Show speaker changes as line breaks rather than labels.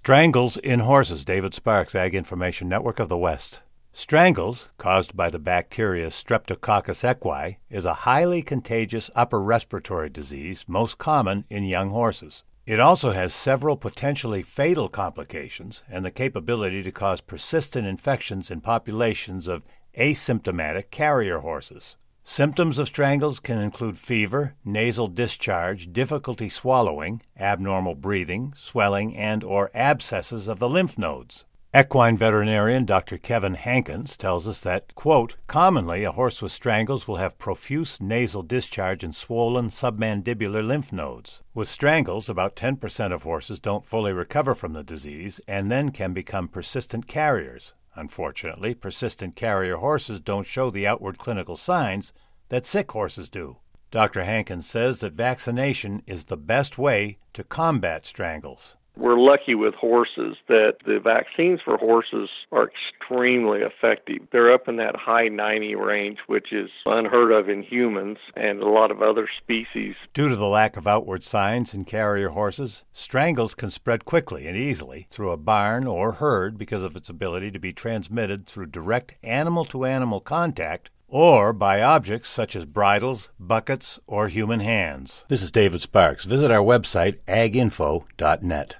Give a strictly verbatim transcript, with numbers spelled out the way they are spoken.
Strangles in horses. David Sparks, Ag Information Network of the West. Strangles, caused by the bacteria Streptococcus equi, is a highly contagious upper respiratory disease most common in young horses. It also has several potentially fatal complications and the capability to cause persistent infections in populations of asymptomatic carrier horses. Symptoms of strangles can include fever, nasal discharge, difficulty swallowing, abnormal breathing, swelling, and or abscesses of the lymph nodes. Equine veterinarian Doctor Kevin Hankins tells us that, quote, commonly a horse with strangles will have profuse nasal discharge and swollen submandibular lymph nodes. With strangles, about ten percent of horses don't fully recover from the disease and then can become persistent carriers. Unfortunately, persistent carrier horses don't show the outward clinical signs that sick horses do. Doctor Hankins says that vaccination is the best way to combat strangles.
We're lucky with horses that the vaccines for horses are extremely effective. They're up in that high ninety range, which is unheard of in humans and a lot of other species.
Due to the lack of outward signs in carrier horses, strangles can spread quickly and easily through a barn or herd because of its ability to be transmitted through direct animal-to-animal contact or by objects such as bridles, buckets, or human hands. This is David Sparks. Visit our website, ag info dot net.